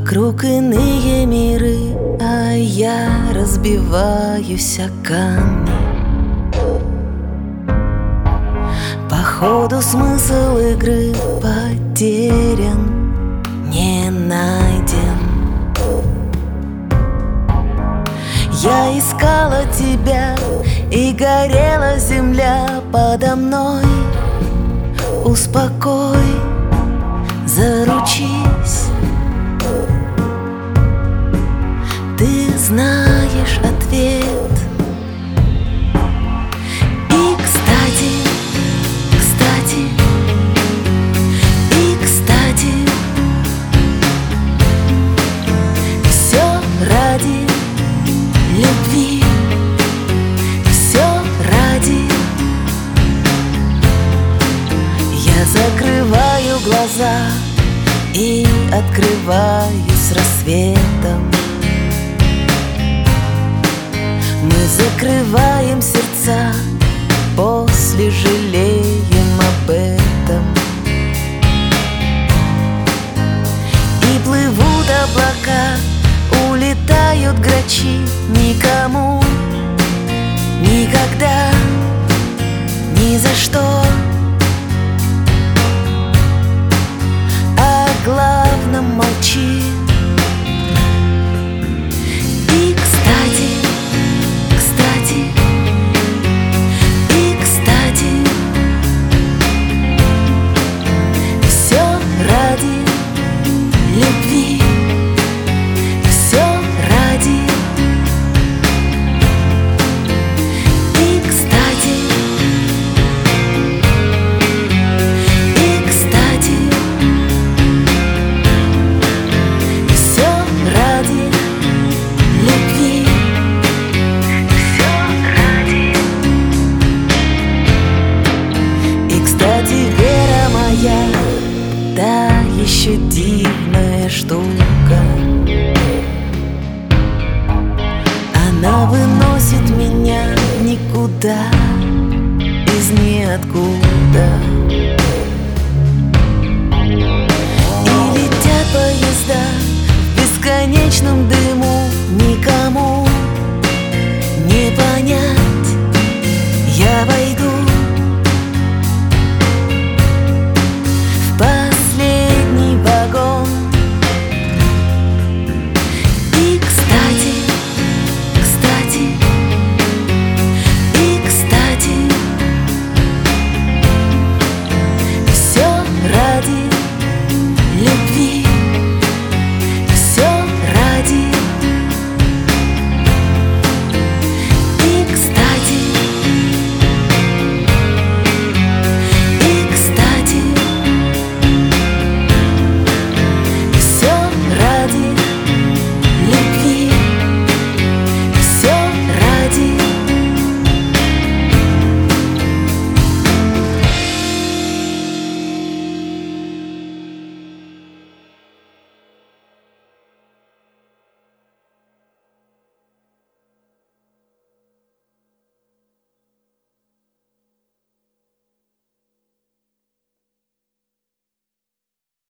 Вокруг иные миры, а я разбиваюсь о камни. Походу смысл игры потерян, не найден. Я искала тебя, и горела земля подо мной. Успокой, заручись, ты знаешь ответ. И кстати, все ради любви, все ради. Я закрываю глаза и открываю с рассветом. Мы закрываем сердца, после жалеем об этом. И плывут облака, улетают грачи, никому, никогда, ни за что. О главном молчи. И кстати, все ради любви, все ради. И кстати, все ради любви, все ради. И кстати, вера моя, да еще дивная штука. Она выносит меня никуда, из ниоткуда. И летят поезда в бесконечном